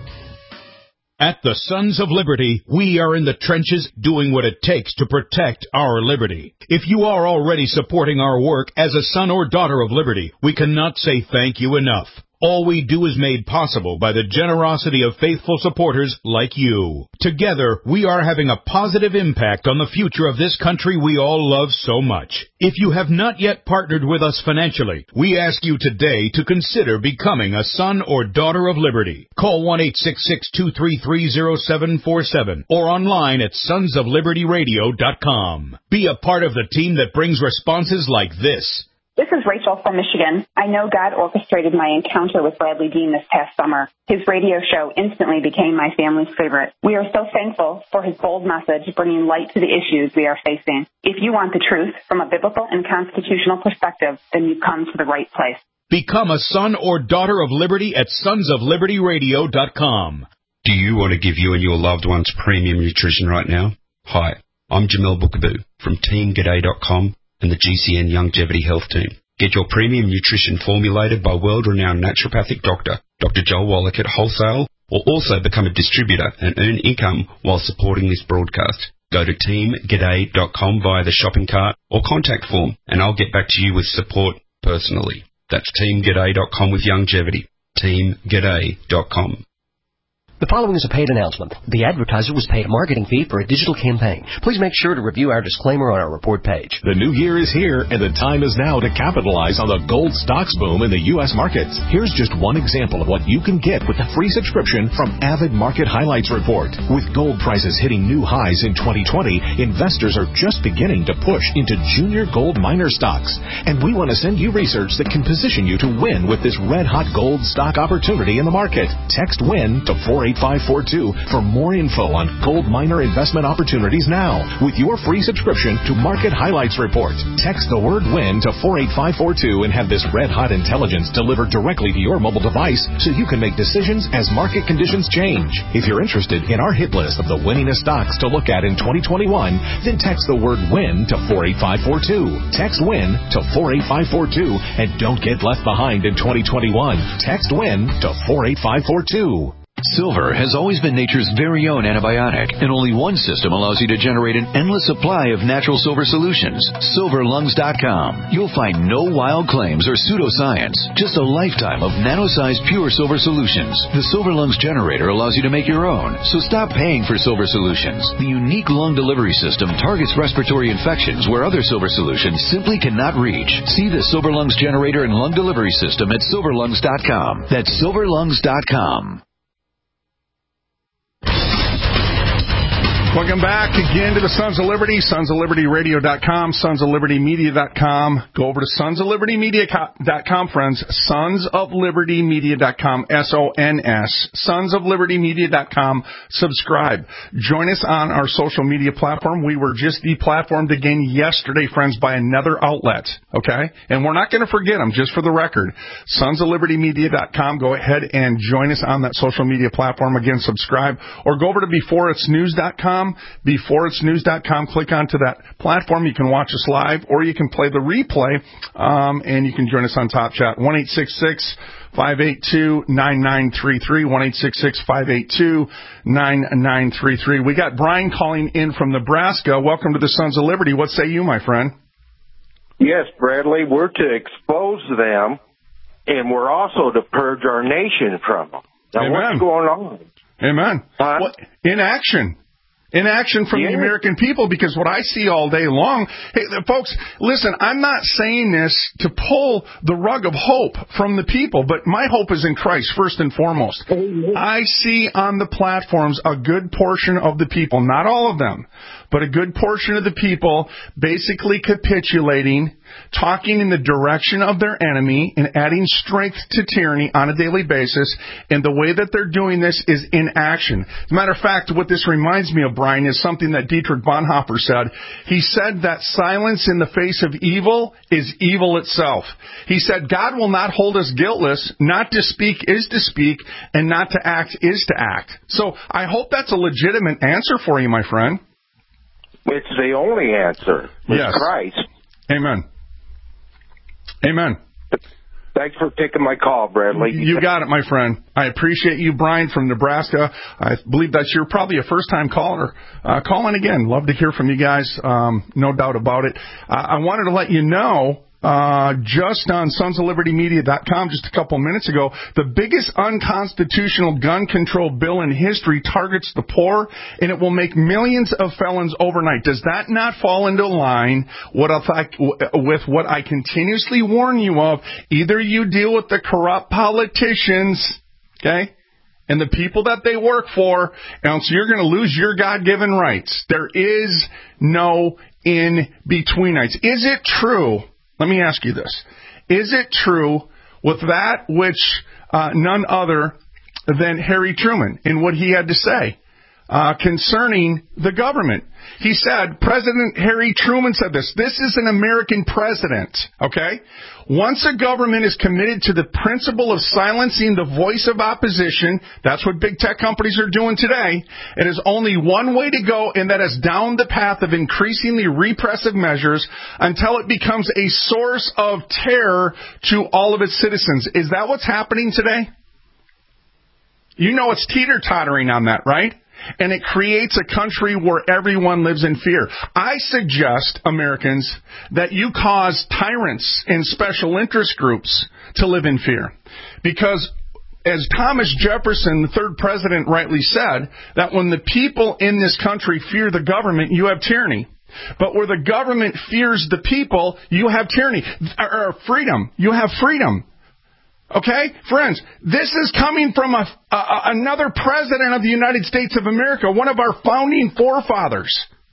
B: At the Sons of Liberty, we are in the trenches doing what it takes to protect our liberty. If you are already supporting our work as a son or daughter of liberty, we cannot say thank you enough. All we do is made possible by the generosity of faithful supporters like you. Together, we are having a positive impact on the future of this country we all love so much. If you have not yet partnered with us financially, we ask you today to consider becoming a son or daughter of liberty. Call one eight six six, two three three, zero seven four seven or online at sons of liberty radio dot com. Be a part of the team that brings responses like this.
S: This is Rachel from Michigan. I know God orchestrated my encounter with Bradley Dean this past summer. His radio show instantly became my family's favorite. We are so thankful for his bold message, bringing light to the issues we are facing. If you want the truth from a biblical and constitutional perspective, then you've come to the right place.
B: Become a son or daughter of liberty at sons of liberty radio dot com.
T: Do you want to give you and your loved ones premium nutrition right now? Hi, I'm Jamel Bookaboo from team g'day dot com. and the G C N Longevity Health Team. Get your premium nutrition formulated by world-renowned naturopathic doctor, Doctor Joel Wallach at wholesale, or also become a distributor and earn income while supporting this broadcast. Go to team g'day dot com via the shopping cart or contact form, and I'll get back to you with support personally. That's team g'day dot com with longevity. team g'day dot com.
U: The following is a paid announcement. The advertiser was paid a marketing fee for a digital campaign. Please make sure to review our disclaimer on our report page.
R: The new year is here, and the time is now to capitalize on the gold stocks boom in the U S markets. Here's just one example of what you can get with a free subscription from Avid Market Highlights Report. With gold prices hitting new highs in twenty twenty, investors are just beginning to push into junior gold miner stocks. And we want to send you research that can position you to win with this red-hot gold stock opportunity in the market. Text WIN to four eight five four two for more info on gold miner investment opportunities now with your free subscription to Market Highlights Report. Text the word WIN to four eight five four two and have this red-hot intelligence delivered directly to your mobile device so you can make decisions as market conditions change. If you're interested in our hit list of the winningest stocks to look at in twenty twenty-one, then text the word WIN to four eight five four two. Text WIN to four eight five four two and don't get left behind in twenty twenty-one. Text WIN to four eight five four two.
V: Silver has always been nature's very own antibiotic, and only one system allows you to generate an endless supply of natural silver solutions. silver lungs dot com. You'll find no wild claims or pseudoscience, just a lifetime of nano-sized pure silver solutions. The Silver Lungs generator allows you to make your own, so stop paying for silver solutions. The unique lung delivery system targets respiratory infections where other silver solutions simply cannot reach. See the Silver Lungs generator and lung delivery system at silver lungs dot com. That's silver lungs dot com.
D: Welcome back again to the Sons of Liberty, sons of liberty radio dot com, sons of liberty media dot com. Go over to sons of liberty media dot com, friends. sons of liberty media dot com, S O N S. sons of liberty media dot com. Subscribe. Join us on our social media platform. We were just deplatformed again yesterday, friends, by another outlet, okay? And we're not going to forget them, just for the record. sons of liberty media dot com. Go ahead and join us on that social media platform. Again, subscribe. Or go over to before it's news dot com. before it's news dot com. Click onto that platform. You can watch us live, or you can play the replay, um, and you can join us on Top Chat. one eight six six, five eight two, nine nine three three. one eight six six, five eight two, nine nine three three. We got Brian calling in from Nebraska. Welcome to the Sons of Liberty. What say you, my friend?
W: Yes, Bradley, we're to expose them, and we're also to purge our nation from them. Now,
D: Amen.
W: What's going on?
D: Amen.
W: Huh?
D: Well, inaction. Inaction from yeah. the American people, because what I see all day long, hey, folks, listen, I'm not saying this to pull the rug of hope from the people, but my hope is in Christ, first and foremost. I see on the platforms a good portion of the people, not all of them, but a good portion of the people basically capitulating talking in the direction of their enemy and adding strength to tyranny on a daily basis. And the way that they're doing this is in action. As a matter of fact, what this reminds me of, Brian, is something that Dietrich Bonhoeffer said. He said that silence in the face of evil is evil itself. He said, God will not hold us guiltless. Not to speak is to speak, and not to act is to act. So I hope that's a legitimate answer for you, my friend.
W: It's the only answer. It's
D: Yes.
W: Christ.
D: Amen. Amen.
W: Thanks for taking my call, Bradley.
D: You got it, my friend. I appreciate you, Brian, from Nebraska. I believe that you're probably a first-time caller. Uh, calling again. Love to hear from you guys. Um, no doubt about it. Uh, I wanted to let you know, uh, just on sons of liberty media dot com just a couple minutes ago, the biggest unconstitutional gun control bill in history targets the poor, and it will make millions of felons overnight. Does that not fall into line what I, with what I continuously warn you of? Either you deal with the corrupt politicians, okay, and the people that they work for, and so you're going to lose your God-given rights. There is no in-betweenites. Is it true? Let me ask you this. Is it true with that which uh, none other than Harry Truman in what he had to say uh, concerning the government? He said, President Harry Truman said this, this is an American president, okay? Once a government is committed to the principle of silencing the voice of opposition, that's what big tech companies are doing today, it is only one way to go, and that is down the path of increasingly repressive measures until it becomes a source of terror to all of its citizens. Is that what's happening today? You know it's teeter-tottering on that, right? And it creates a country where everyone lives in fear. I suggest, Americans, that you cause tyrants and special interest groups to live in fear. Because, as Thomas Jefferson, the third president, rightly said, that when the people in this country fear the government, you have tyranny. But where the government fears the people, you have tyranny. Or freedom. You have freedom. Okay? Friends, this is coming from a, a, another president of the United States of America, one of our founding forefathers.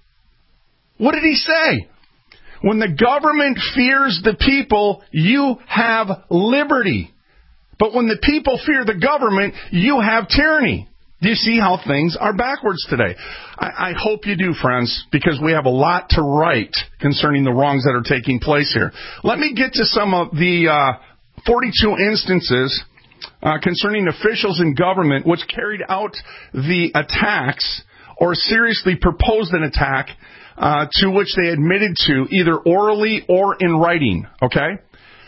D: What did he say? When the government fears the people, you have liberty. But when the people fear the government, you have tyranny. Do you see how things are backwards today? I, I hope you do, friends, because we have a lot to write concerning the wrongs that are taking place here. Let me get to some of the Uh, forty-two instances uh, concerning officials in government which carried out the attacks or seriously proposed an attack uh, to which they admitted to either orally or in writing, okay?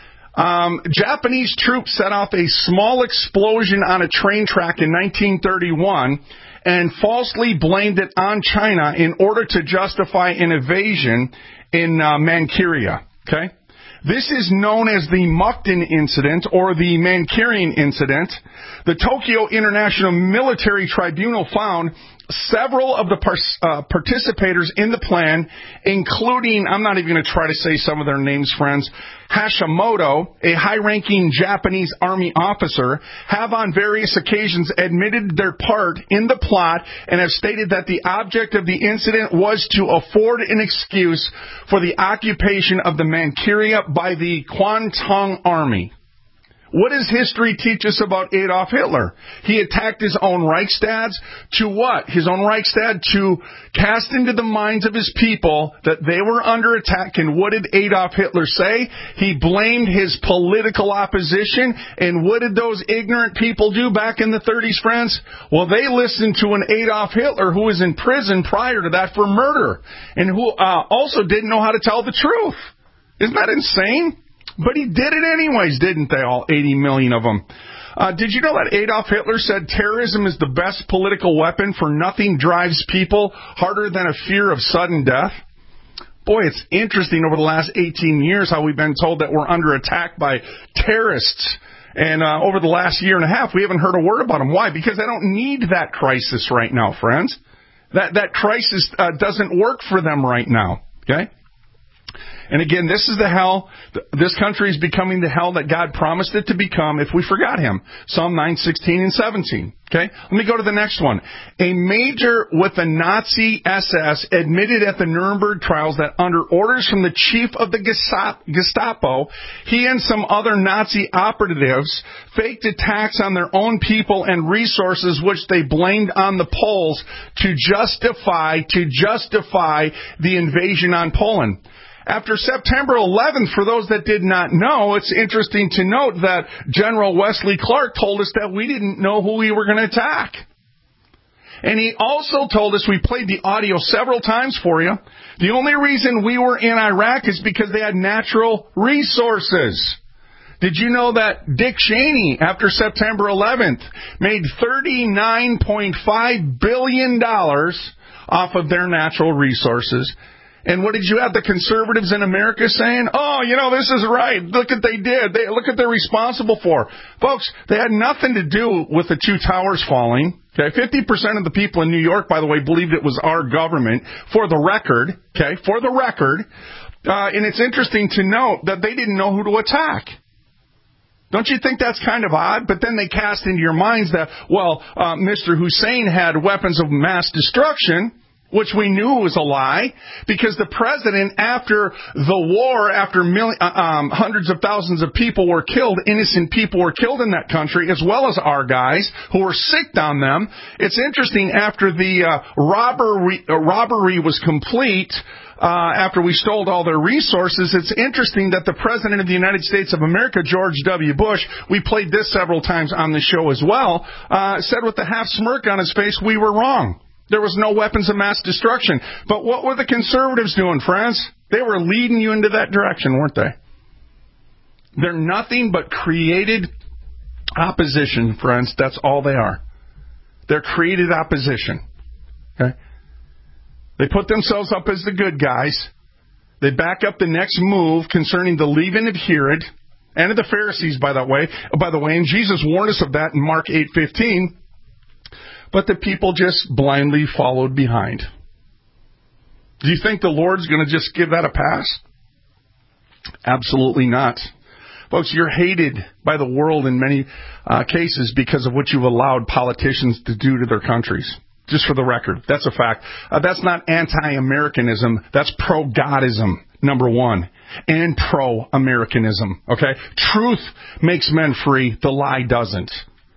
D: Um, Japanese troops set off a small explosion on a train track in nineteen thirty-one and falsely blamed it on China in order to justify an invasion in uh, Manchuria, okay? This is known as the Mukden Incident or the Manchurian Incident. The Tokyo International Military Tribunal found several of the par- uh, participators in the plan, including, I'm not even going to try to say some of their names, friends, Hashimoto, a high-ranking Japanese army officer, have on various occasions admitted their part in the plot and have stated that the object of the incident was to afford an excuse for the occupation of the Manchuria by the Kwantung Army. What does history teach us about Adolf Hitler? He attacked his own Reichstag to what? His own Reichstag to cast into the minds of his people that they were under attack. And what did Adolf Hitler say? He blamed his political opposition. And what did those ignorant people do back in the thirties, friends? Well, they listened to an Adolf Hitler who was in prison prior to that for murder and who uh, also didn't know how to tell the truth. Isn't that insane? But he did it anyways, didn't they, all eighty million of them? Uh, did you know that Adolf Hitler said terrorism is the best political weapon, for nothing drives people harder than a fear of sudden death? Boy, it's interesting over the last eighteen years how we've been told that we're under attack by terrorists. And uh, over the last year and a half, we haven't heard a word about them. Why? Because they don't need that crisis right now, friends. That, that crisis uh, doesn't work for them right now, okay? And again, this is the hell, this country is becoming the hell that God promised it to become if we forgot him. Psalm nine, sixteen, and seventeen. Okay? Let me go to the next one. A major with the Nazi S S admitted at the Nuremberg trials that under orders from the chief of the Gestapo, he and some other Nazi operatives faked attacks on their own people and resources, which they blamed on the Poles to justify, to justify the invasion on Poland. After September eleventh, for those that did not know, it's interesting to note that General Wesley Clark told us that we didn't know who we were going to attack. And he also told us, we played the audio several times for you, the only reason we were in Iraq is because they had natural resources. Did you know that Dick Cheney, after September eleventh, made thirty-nine point five billion dollars off of their natural resources? And what did you have the conservatives in America saying? Oh, you know, this is right. Look what they did. They, look what they're responsible for. Folks, they had nothing to do with the two towers falling. Okay, fifty percent of the people in New York, by the way, believed it was our government. For the record, okay, for the record. Uh, and it's interesting to note that they didn't know who to attack. Don't you think that's kind of odd? But then they cast into your minds that, well, uh, Mister Hussein had weapons of mass destruction, which we knew was a lie, because the president, after the war, after million, um, hundreds of thousands of people were killed, innocent people were killed in that country, as well as our guys who were sicked on them. It's interesting, after the uh, robbery, uh, robbery was complete, uh, after we stole all their resources, it's interesting that the president of the United States of America, George W. Bush, we played this several times on the show as well, uh, said with a half smirk on his face, we were wrong. There was no weapons of mass destruction. But what were the conservatives doing, friends? They were leading you into that direction, weren't they? They're nothing but created opposition, friends. That's all they are. They're created opposition. Okay? They put themselves up as the good guys. They back up the next move concerning the leave and adherent, and of the Pharisees, by the way. By the way, and Jesus warned us of that in Mark eight fifteen. But the people just blindly followed behind. Do you think the Lord's going to just give that a pass? Absolutely not. Folks, you're hated by the world in many uh, cases because of what you've allowed politicians to do to their countries. Just for the record, that's a fact. Uh, that's not anti-Americanism. That's pro-Godism, number one. And pro-Americanism, okay? Truth makes men free. The lie doesn't.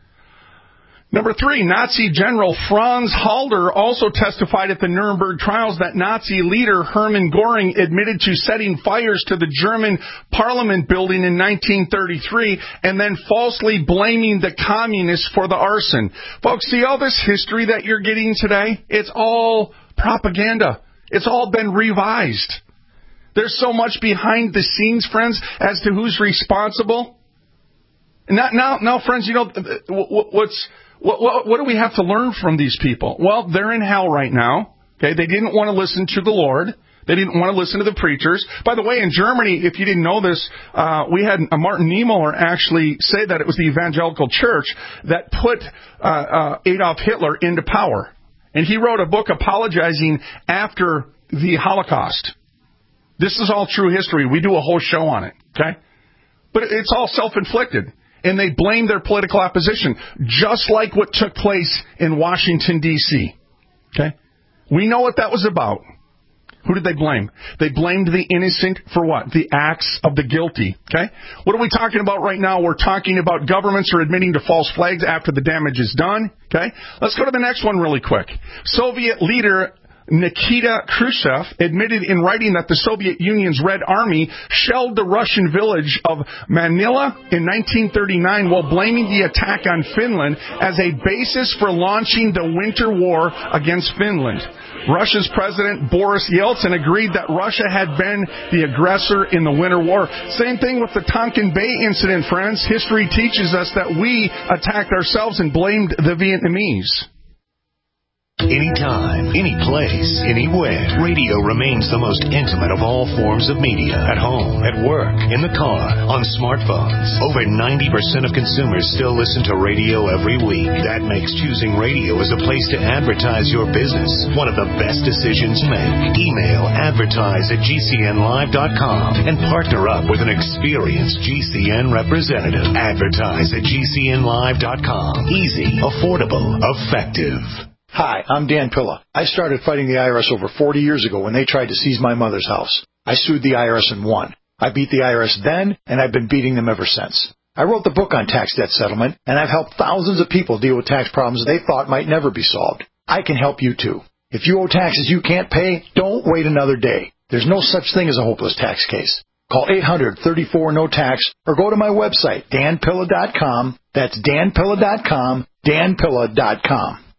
D: Number three, Nazi General Franz Halder also testified at the Nuremberg trials that Nazi leader Hermann Göring admitted to setting fires to the German Parliament building in nineteen thirty-three and then falsely blaming the communists for the arson. Folks, see all this history that you're getting today? It's all propaganda. It's all been revised. There's so much behind the scenes, friends, as to who's responsible. Now, now, now friends, you know, what's... What, what, what do we have to learn from these people? Well, they're in hell right now. Okay, they didn't want to listen to the Lord. They didn't want to listen to the preachers. By the way, in Germany, if you didn't know this, uh, we had a Martin Niemöller actually say that it was the evangelical church that put uh, uh, Adolf Hitler into power. And he wrote a book apologizing after the Holocaust. This is all true history. We do a whole show on it, okay? But it's all self-inflicted. And they blame their political opposition, just like what took place in Washington, D C Okay? We know what that was about. Who did they blame? They blamed the innocent for what? The acts of the guilty. Okay? What are we talking about right now? We're talking about governments are admitting to false flags after the damage is done. Okay? Let's go to the next one really quick. Soviet leader Nikita Khrushchev admitted in writing that the Soviet Union's Red Army shelled the Russian village of Manila in nineteen thirty-nine while blaming the attack on Finland as a basis for launching the Winter War against Finland. Russia's President Boris Yeltsin agreed that Russia had been the aggressor in the Winter War. Same thing with the Tonkin Bay incident, friends. History teaches us that we attacked ourselves and blamed the Vietnamese.
C: Anytime, any place, anywhere. Radio remains the most intimate of all forms of media. At home, at work, in the car, on smartphones. Over ninety percent of consumers still listen to radio every week. That makes choosing radio as a place to advertise your business one of the best decisions made. Email advertise at G C N live dot com and partner up with an experienced G C N representative. Advertise at G C N live dot com. Easy, affordable, effective.
E: Hi, I'm Dan Pilla. I started fighting the I R S over forty years ago when they tried to seize my mother's house. I sued the I R S and won. I beat the I R S then, and I've been beating them ever since. I wrote the book on tax debt settlement, and I've helped thousands of people deal with tax problems they thought might never be solved. I can help you too. If you owe taxes you can't pay, don't wait another day. There's no such thing as a hopeless tax case. Call eight hundred, thirty-four, no tax or go to my website, dan pilla dot com. That's dan pilla dot com, dan pilla dot com.